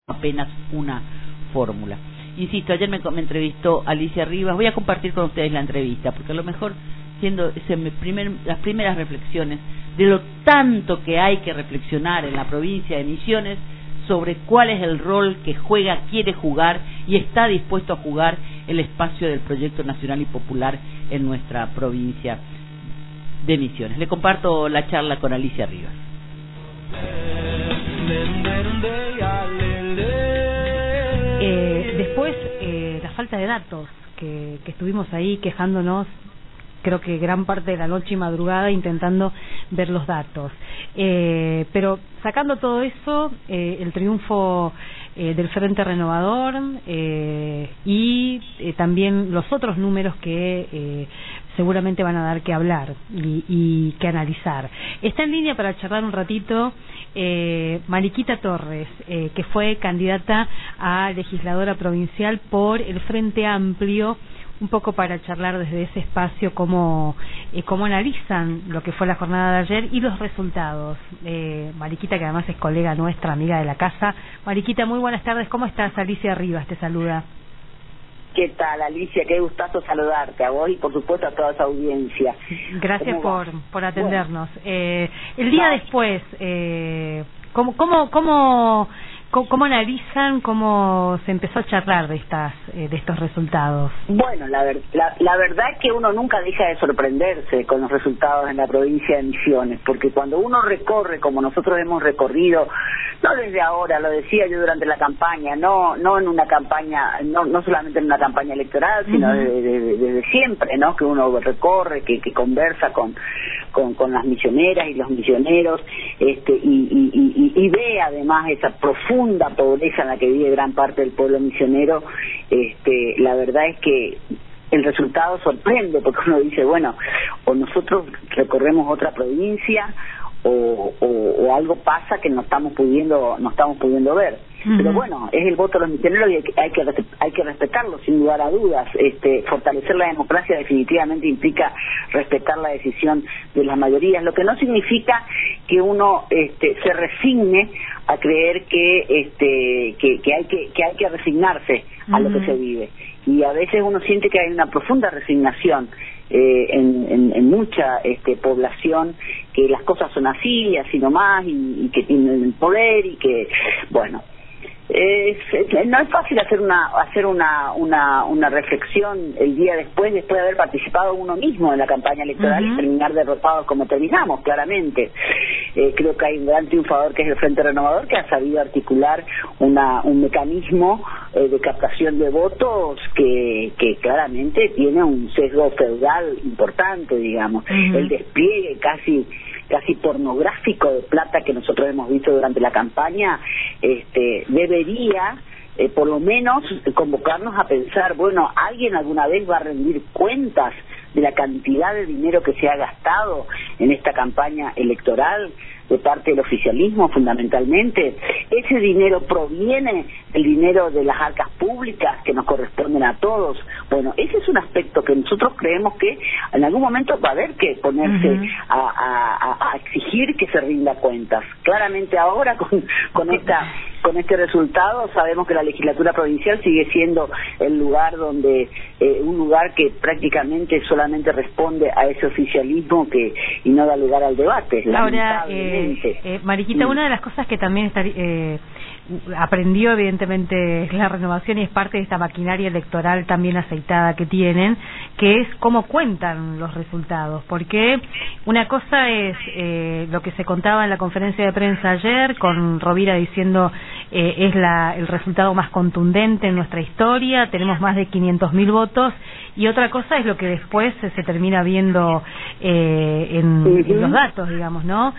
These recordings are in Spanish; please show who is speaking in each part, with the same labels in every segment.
Speaker 1: apenas una fórmula. Insisto, ayer me entrevistó Alicia Rivas. Voy a compartir con ustedes la entrevista, porque a lo mejor siendo las primeras reflexiones de lo tanto que hay que reflexionar en la provincia de Misiones sobre cuál es el rol que juega, quiere jugar y está dispuesto a jugar el espacio del proyecto nacional y popular en nuestra provincia de Misiones. Le comparto la charla con Alicia Rivas.
Speaker 2: Después, la falta de datos que estuvimos ahí quejándonos, creo que gran parte de la noche y madrugada intentando ver los datos. Pero sacando todo eso, el triunfo del Frente Renovador y también los otros números que seguramente van a dar que hablar y que analizar. Está en línea para charlar un ratito Mariquita Torres, que fue candidata a legisladora provincial por el Frente Amplio, un poco para charlar desde ese espacio cómo analizan lo que fue la jornada de ayer y los resultados. Mariquita, que además es colega nuestra, amiga de la casa. Mariquita, muy buenas tardes, ¿cómo estás? Alicia Rivas te saluda.
Speaker 3: ¿Qué tal, Alicia? Qué gustazo saludarte a vos y por supuesto a toda esa audiencia.
Speaker 2: Gracias por atendernos. Bueno. El día después, ¿cómo analizan, cómo se empezó a charlar de estos resultados?
Speaker 3: Bueno, la verdad es que uno nunca deja de sorprenderse con los resultados en la provincia de Misiones, porque cuando uno recorre, como nosotros hemos recorrido, no desde ahora, lo decía yo durante la campaña, no en una campaña, no solamente en una campaña electoral, sino desde siempre, ¿no? Que uno recorre, que conversa con las misioneras y los misioneros, y ve además esa profunda pobreza en la que vive gran parte del pueblo misionero. La verdad es que el resultado sorprende, porque uno dice, bueno, o nosotros recorremos otra provincia o algo pasa que no estamos pudiendo ver. Pero bueno, es el voto de los misioneros y hay que respetarlo sin lugar a dudas. Fortalecer la democracia definitivamente implica respetar la decisión de las mayorías, lo que no significa que uno se resigne a creer que hay que resignarse a lo que se vive. Y a veces uno siente que hay una profunda resignación en mucha población, que las cosas son así nomás, y que tienen el poder, y que, bueno, no es fácil hacer una reflexión el día después de haber participado uno mismo en la campaña electoral y terminar derrotados como terminamos, claramente. Creo que hay un gran triunfador que es el Frente Renovador, que ha sabido articular un mecanismo de captación de votos que claramente tiene un sesgo feudal importante, digamos. El despliegue casi pornográfico de plata que nosotros hemos visto durante la campaña debería por lo menos convocarnos a pensar, bueno, ¿alguien alguna vez va a rendir cuentas de la cantidad de dinero que se ha gastado en esta campaña electoral de parte del oficialismo fundamentalmente? Ese dinero proviene del dinero de las arcas públicas que nos corresponden a todos. Bueno, ese es un aspecto que nosotros creemos que en algún momento va a haber que ponerse a exigir que se rinda cuentas. Claramente ahora con este resultado sabemos que la legislatura provincial sigue siendo el lugar donde un lugar que prácticamente solamente responde a ese oficialismo y no da lugar al debate.
Speaker 2: Ahora, Mariquita, una de las cosas que también aprendió evidentemente la renovación, y es parte de esta maquinaria electoral también aceitada que tienen, que es cómo cuentan los resultados, porque una cosa es lo que se contaba en la conferencia de prensa ayer, con Rovira diciendo es el resultado más contundente en nuestra historia, tenemos más de 500.000 votos, y otra cosa es lo que después se termina viendo en los datos, digamos, ¿no?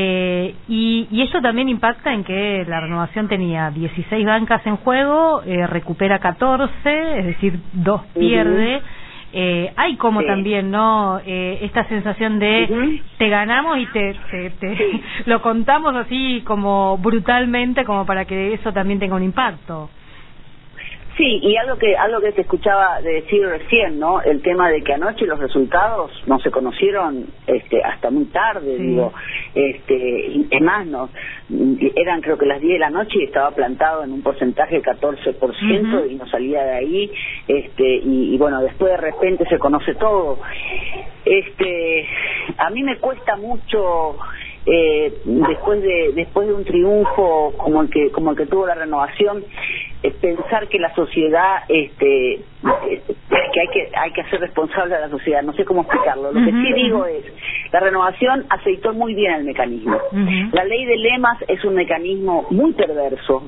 Speaker 2: Y esto también impacta en que la renovación tenía 16 bancas en juego, recupera 14, es decir, 2 pierde. Hay como también, ¿no? Esta sensación de te ganamos y te lo contamos así como brutalmente, como para que eso también tenga un impacto.
Speaker 3: Sí, y algo que te escuchaba decir recién, ¿no? El tema de que anoche los resultados no se conocieron hasta muy tarde, sí. Digo, es más, no, eran creo que las 10 de la noche y estaba plantado en un porcentaje de 14% y no salía de ahí, y bueno, después de repente se conoce todo. A mí me cuesta mucho después de un triunfo como el que tuvo la Renovación, pensar que la sociedad que hay que hacer responsable a la sociedad. No sé cómo explicarlo. Lo que sí digo es, la Renovación aceitó muy bien el mecanismo. La ley de lemas es un mecanismo muy perverso,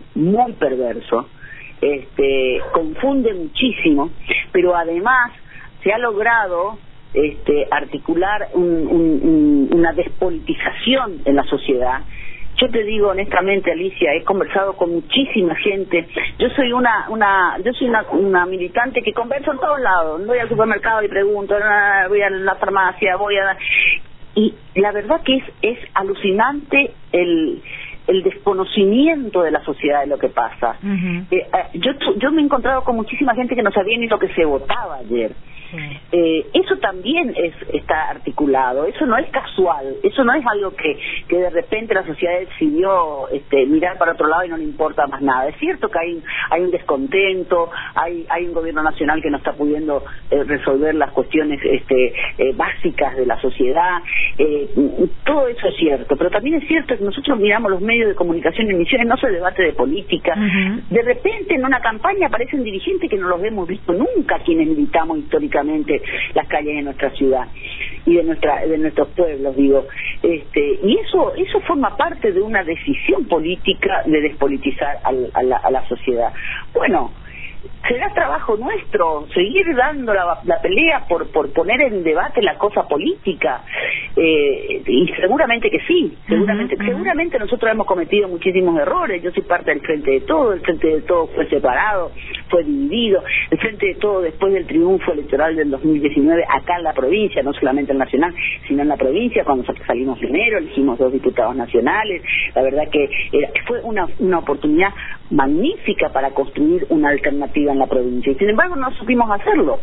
Speaker 3: confunde muchísimo, pero además se ha logrado articular una despolitización en la sociedad. Yo te digo honestamente, Alicia, he conversado con muchísima gente. Yo soy una militante que converso en todos lados. Voy al supermercado y pregunto, voy a la farmacia, y la verdad que es alucinante el desconocimiento de la sociedad de lo que pasa. Yo me he encontrado con muchísima gente que no sabía ni lo que se votaba ayer. Eso también está articulado, eso no es casual, eso no es algo que de repente la sociedad decidió mirar para otro lado y no le importa más nada. Es cierto que hay un descontento, hay un gobierno nacional que no está pudiendo resolver las cuestiones básicas de la sociedad, todo eso es cierto, pero también es cierto que nosotros miramos los medios de comunicación en Misiones, no se debate de política. De repente en una campaña aparecen dirigentes que no los hemos visto nunca, quienes militamos históricamente las calles de nuestra ciudad y de nuestros pueblos, digo, y eso forma parte de una decisión política de despolitizar a la sociedad. Bueno, será trabajo nuestro seguir dando la pelea por poner en debate la cosa política, y seguramente que sí, seguramente nosotros hemos cometido muchísimos errores. Yo soy parte del Frente de Todos, el Frente de Todos fue separado, fue dividido, el Frente de Todos después del triunfo electoral del 2019 acá en la provincia, no solamente en nacional, sino en la provincia, cuando salimos primero, elegimos 2 diputados nacionales. La verdad que fue una oportunidad magnífica para construir una alternativa en la provincia, y sin embargo no supimos hacerlo.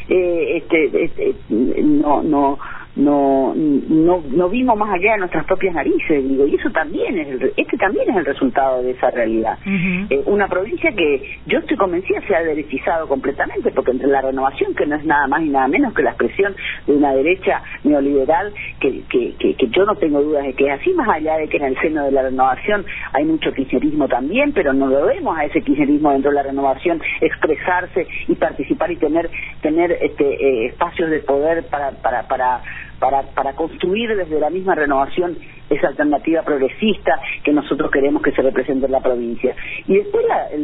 Speaker 3: No vimos más allá de nuestras propias narices, digo, y eso también es el resultado de esa realidad. Una provincia que yo estoy convencida se ha derechizado completamente, porque entre la Renovación, que no es nada más y nada menos que la expresión de una derecha neoliberal que yo no tengo dudas de que es así, más allá de que en el seno de la Renovación hay mucho kirchnerismo también, pero no lo vemos a ese kirchnerismo dentro de la Renovación expresarse y participar y tener espacios de poder para construir desde la misma Renovación esa alternativa progresista que nosotros queremos que se represente en la provincia. Y después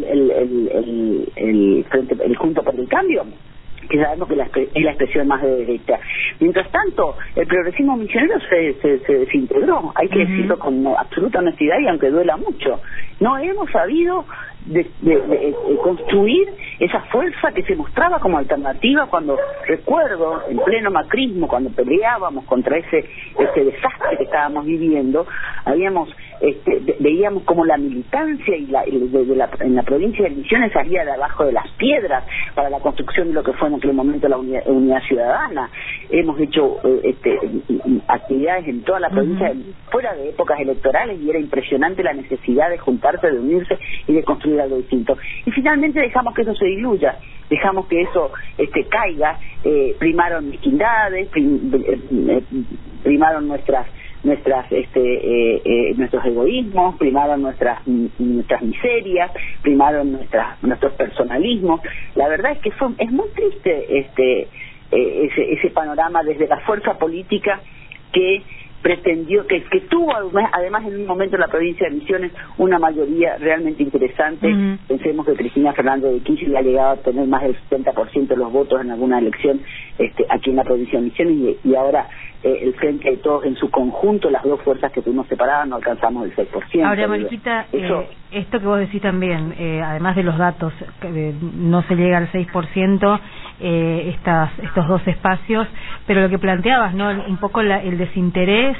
Speaker 3: el Junto por el Cambio, que sabemos que es la expresión más de derecha. Mientras tanto, el progresismo misionero se desintegró, hay que decirlo con absoluta honestidad y aunque duela mucho. No hemos sabido de construir esa fuerza que se mostraba como alternativa cuando, recuerdo, en pleno macrismo, cuando peleábamos contra ese desastre que estábamos viviendo, veíamos como la militancia en la provincia de Misiones salía de abajo de las piedras para la construcción de lo que fue en aquel momento la unidad ciudadana. Hemos hecho actividades en toda la provincia fuera de épocas electorales y era impresionante la necesidad de juntarse, de unirse y de construir algo distinto. Y finalmente dejamos que eso se diluya, dejamos que eso caiga, primaron mezquindades, primaron nuestros egoísmos, primaron nuestras miserias, primaron nuestros personalismos. La verdad es que es muy triste ese panorama desde la fuerza política que pretendió, que tuvo además en un momento en la provincia de Misiones una mayoría realmente interesante. Pensemos que Cristina Fernández de Kirchner ha llegado a tener más del 70% de los votos en alguna elección aquí en la provincia de Misiones, y ahora el Frente de Todos en su conjunto, las dos fuerzas que tuvimos separadas, no alcanzamos el 6%.
Speaker 2: Ahora, Mariquita, esto que vos decís también, además de los datos, no se llega al 6%, estos 2 espacios, pero lo que planteabas, ¿no? Un poco el desinterés,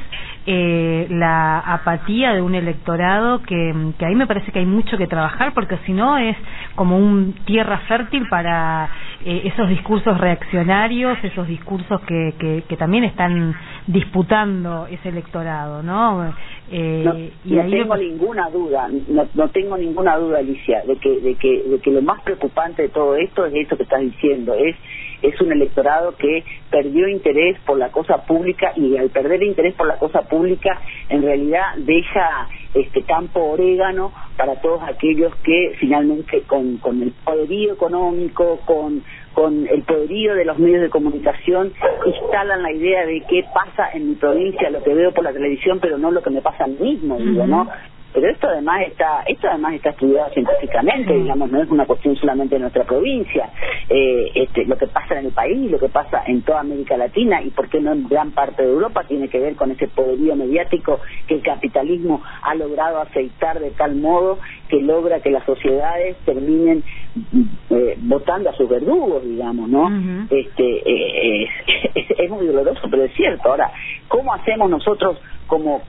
Speaker 2: la apatía de un electorado que ahí me parece que hay mucho que trabajar, porque si no es como un tierra fértil para esos discursos reaccionarios, esos discursos que también están disputando ese electorado, ¿no?
Speaker 3: No tengo ninguna duda, no tengo ninguna duda, Alicia, de que lo más preocupante de todo esto es esto que estás diciendo, es un electorado que perdió interés por la cosa pública, y al perder interés por la cosa pública en realidad deja campo orégano para todos aquellos que finalmente con el poderío económico, con el poderío de los medios de comunicación, instalan la idea de qué pasa en mi provincia, lo que veo por la televisión, pero no lo que me pasa a mí mismo, digo, ¿no? Pero esto además está estudiado científicamente, digamos, no es una cuestión solamente de nuestra provincia. Lo que pasa en el país, lo que pasa en toda América Latina y por qué no en gran parte de Europa tiene que ver con ese poderío mediático que el capitalismo ha logrado aceitar de tal modo que logra que las sociedades terminen votando a sus verdugos, digamos, ¿no? Es muy doloroso, pero es cierto. Ahora, ¿cómo hacemos nosotros como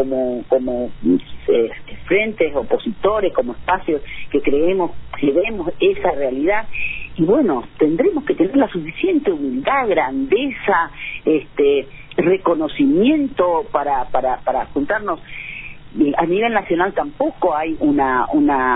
Speaker 3: frentes opositores, como espacios que vemos esa realidad? Y bueno, tendremos que tener la suficiente humildad, grandeza, reconocimiento para juntarnos. A nivel nacional tampoco hay una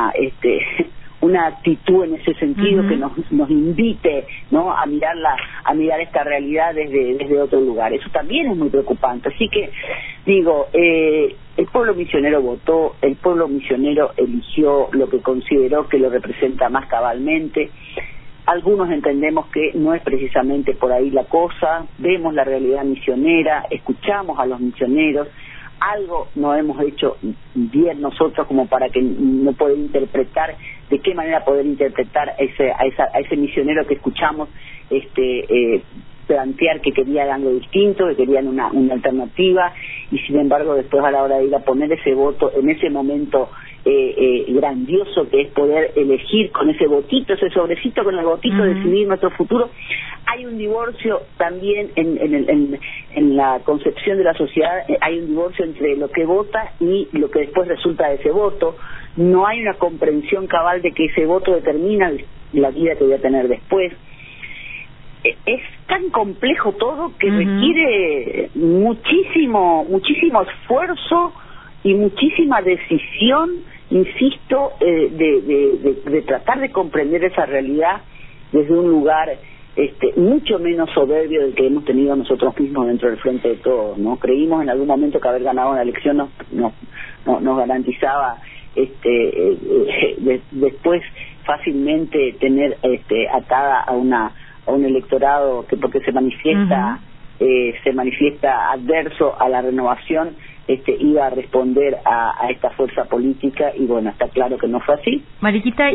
Speaker 3: actitud en ese sentido que nos invite, ¿no?, a mirar esta realidad desde otro lugar. Eso también es muy preocupante. Así que digo, el pueblo misionero votó, el pueblo misionero eligió lo que consideró que lo representa más cabalmente. Algunos entendemos que no es precisamente por ahí la cosa, vemos la realidad misionera, escuchamos a los misioneros. Algo no hemos hecho bien nosotros como para que no poder interpretar, de qué manera poder interpretar a ese misionero que escuchamos plantear que querían algo distinto, que querían una alternativa, y sin embargo después a la hora de ir a poner ese voto en ese momento grandioso que es poder elegir con ese votito, ese sobrecito, con el votito decidir nuestro futuro. Hay un divorcio también en la concepción de la sociedad, hay un divorcio entre lo que vota y lo que después resulta de ese voto. No hay una comprensión cabal de que ese voto determina la vida que voy a tener después. Es tan complejo todo que requiere muchísimo esfuerzo y muchísima decisión, insisto, de tratar de comprender esa realidad desde un lugar mucho menos soberbio del que hemos tenido nosotros mismos dentro del Frente de Todos, ¿no? Creímos en algún momento que haber ganado una elección nos garantizaba después fácilmente tener atada a un electorado que, porque se manifiesta adverso a la renovación, iba a responder a esta fuerza política, y bueno, está claro que no fue así.
Speaker 2: Mariquita,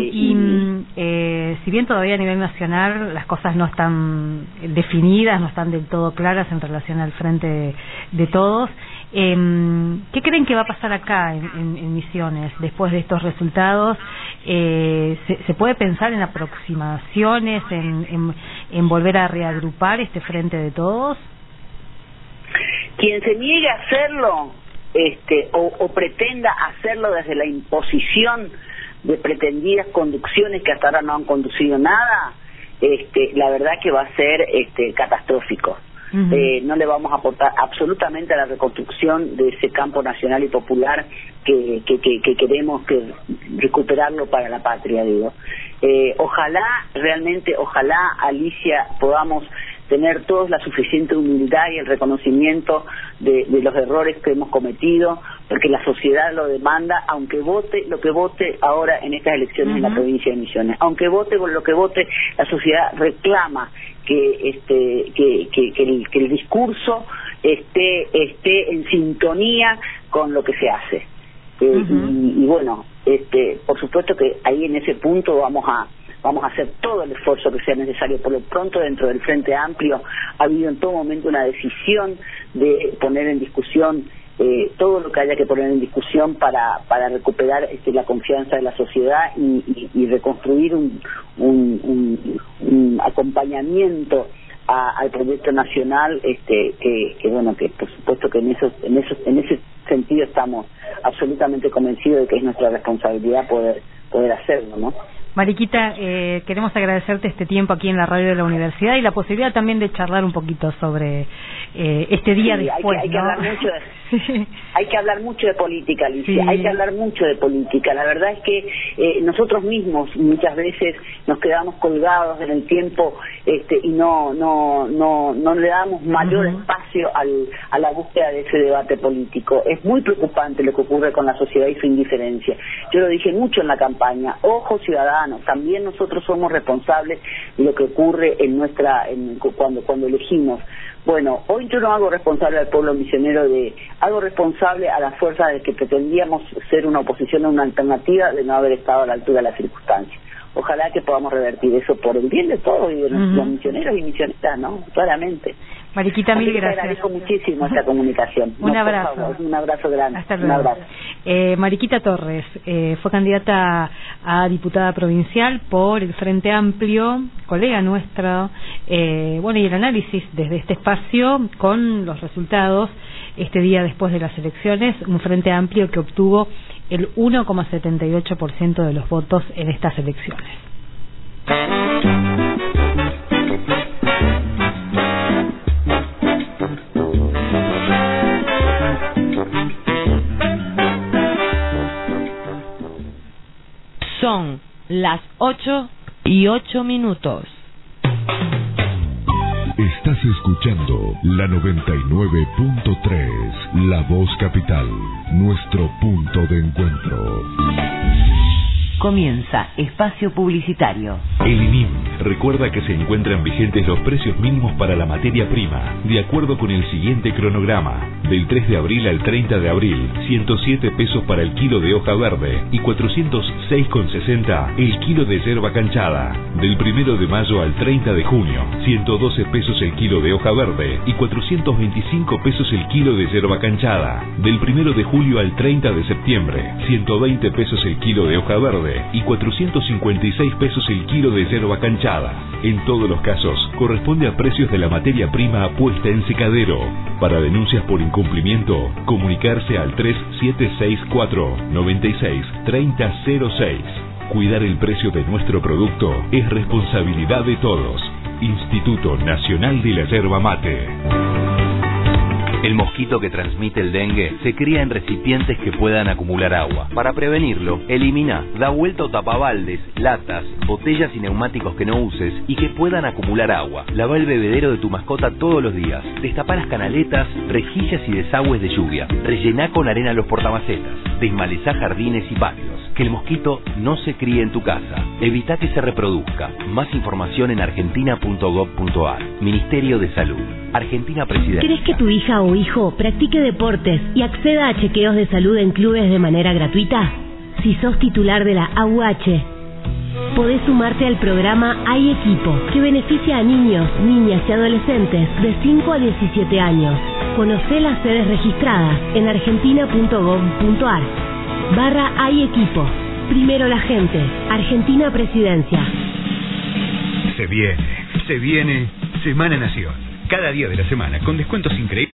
Speaker 2: si bien todavía a nivel nacional las cosas no están definidas, no están del todo claras en relación al Frente de Todos, ¿qué creen que va a pasar acá en Misiones después de estos resultados? ¿Se puede pensar en aproximaciones, en volver a reagrupar este Frente de Todos?
Speaker 3: Quien se niegue a hacerlo o pretenda hacerlo desde la imposición de pretendidas conducciones que hasta ahora no han conducido nada, la verdad que va a ser catastrófico. No le vamos a aportar absolutamente a la reconstrucción de ese campo nacional y popular que queremos recuperarlo para la patria, digo. Ojalá, Alicia, podamos tener todos la suficiente humildad y el reconocimiento de los errores que hemos cometido, porque la sociedad lo demanda, aunque vote lo que vote ahora en estas elecciones en la provincia de Misiones, aunque vote por lo que vote, la sociedad reclama que el discurso esté en sintonía con lo que se hace. Y bueno, por supuesto que ahí en ese punto vamos a hacer todo el esfuerzo que sea necesario. Por lo pronto, dentro del Frente Amplio ha habido en todo momento una decisión de poner en discusión todo lo que haya que poner en discusión para recuperar la confianza de la sociedad y reconstruir un acompañamiento al proyecto nacional, que bueno, que por supuesto que en ese sentido estamos absolutamente convencidos de que es nuestra responsabilidad poder hacerlo, ¿no?
Speaker 2: Mariquita, queremos agradecerte este tiempo aquí en la radio de la universidad y la posibilidad también de charlar un poquito sobre este día después.
Speaker 3: Hay que hablar mucho de política, Alicia. Hay que hablar mucho de política. La verdad es que nosotros mismos muchas veces nos quedamos colgados en el tiempo y no le damos mayor espacio a la búsqueda de ese debate político. Es muy preocupante lo que ocurre con la sociedad y su indiferencia. Yo lo dije mucho en la campaña. Ojo, ciudadanos, también nosotros somos responsables de lo que ocurre cuando elegimos. Bueno, hoy yo no hago responsable al pueblo misionero, hago responsable a las fuerzas de que pretendíamos ser una oposición o una alternativa de no haber estado a la altura de las circunstancias. Ojalá que podamos revertir eso por el bien de todos y de los misioneros y misioneras, ¿no? Claramente.
Speaker 2: Mariquita, mil gracias.
Speaker 3: Te agradezco muchísimo esta comunicación.
Speaker 2: Un abrazo.
Speaker 3: Por favor, un abrazo grande.
Speaker 2: Hasta luego.
Speaker 3: Un abrazo.
Speaker 2: Mariquita Torres fue candidata a diputada provincial por el Frente Amplio, colega nuestra. Bueno, y el análisis desde este espacio con los resultados este día después de las elecciones, un Frente Amplio que obtuvo el 1,78% de los votos en estas elecciones.
Speaker 4: Son las 8:08.
Speaker 5: Estás escuchando la 99.3, La Voz Capital, nuestro punto de encuentro.
Speaker 6: Comienza espacio publicitario.
Speaker 7: El INIM recuerda que se encuentran vigentes los precios mínimos para la materia prima, de acuerdo con el siguiente cronograma. Del 3 de abril al 30 de abril, 107 pesos para el kilo de hoja verde y 406,60 el kilo de yerba canchada. Del 1 de mayo al 30 de junio, 112 pesos el kilo de hoja verde y 425 pesos el kilo de yerba canchada. Del 1 de julio al 30 de septiembre, 120 pesos el kilo de hoja verde y 456 pesos el kilo de yerba canchada. En todos los casos, corresponde a precios de la materia prima puesta en secadero. Para denuncias por incumplimiento, comunicarse al 3764-963006. Cuidar el precio de nuestro producto es responsabilidad de todos. Instituto Nacional de la Yerba Mate.
Speaker 8: El mosquito que transmite el dengue se cría en recipientes que puedan acumular agua. Para prevenirlo, elimina, da vuelta o tapabaldes, latas, botellas y neumáticos que no uses y que puedan acumular agua. Lava el bebedero de tu mascota todos los días. Destapa las canaletas, rejillas y desagües de lluvia. Rellená con arena los portamacetas. Desmalezá jardines y patios. Que el mosquito no se críe en tu casa. Evita que se reproduzca. Más información en argentina.gov.ar. Ministerio de Salud. Argentina Presidencia.
Speaker 9: ¿Querés que tu hija o hijo practique deportes y acceda a chequeos de salud en clubes de manera gratuita? Si sos titular de la AUH, podés sumarte al programa Hay Equipo, que beneficia a niños, niñas y adolescentes de 5 a 17 años. Conocé las sedes registradas en argentina.gov.ar/Hay Equipo. Primero la gente. Argentina Presidencia.
Speaker 10: Se viene Semana Nación. Cada día de la semana con descuentos increíbles.